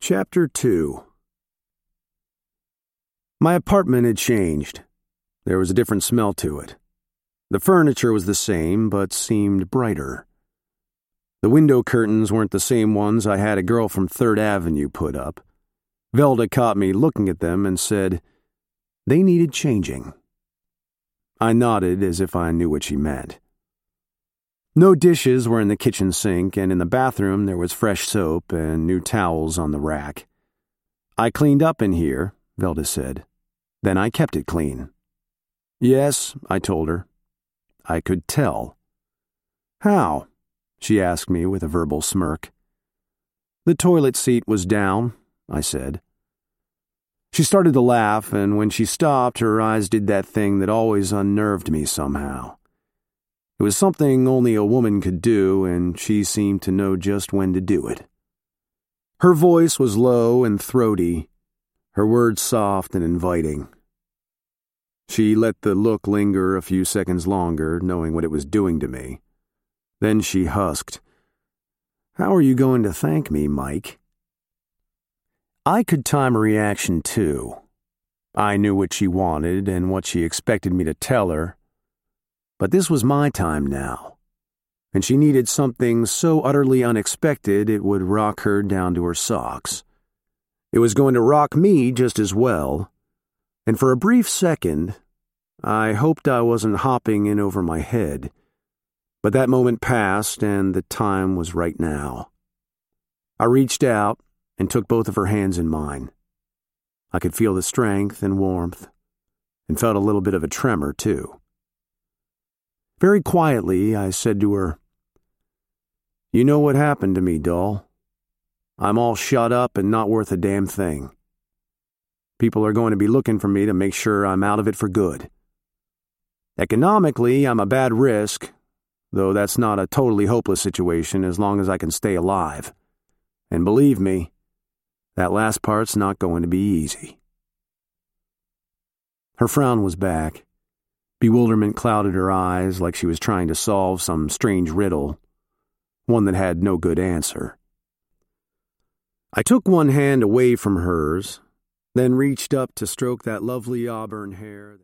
Chapter 2. My apartment had changed. There was a different smell to it. The furniture was the same, but seemed brighter. The window curtains weren't the same ones I had a girl from 3rd Avenue put up. Velda caught me looking at them and said, "They needed changing." I nodded as if I knew what she meant. No dishes were in the kitchen sink, and in the bathroom there was fresh soap and new towels on the rack. "I cleaned up in here," Velda said. "Then I kept it clean." "Yes," I told her. I could tell. "How?" she asked me with a verbal smirk. "The toilet seat was down," I said. She started to laugh, and when she stopped, her eyes did that thing that always unnerved me somehow. It was something only a woman could do, and she seemed to know just when to do it. Her voice was low and throaty, her words soft and inviting. She let the look linger a few seconds longer, knowing what it was doing to me. Then she husked, "How are you going to thank me, Mike?" I could time a reaction, too. I knew what she wanted and what she expected me to tell her. But this was my time now, and she needed something so utterly unexpected it would rock her down to her socks. It was going to rock me just as well, and for a brief second, I hoped I wasn't hopping in over my head. But that moment passed, and the time was right now. I reached out and took both of her hands in mine. I could feel the strength and warmth, and felt a little bit of a tremor, too. Very quietly, I said to her, "You know what happened to me, doll. I'm all shut up and not worth a damn thing. People are going to be looking for me to make sure I'm out of it for good. Economically, I'm a bad risk, though that's not a totally hopeless situation as long as I can stay alive. And believe me, that last part's not going to be easy." Her frown was back. Bewilderment clouded her eyes like she was trying to solve some strange riddle, one that had no good answer. I took one hand away from hers, then reached up to stroke that lovely auburn hair.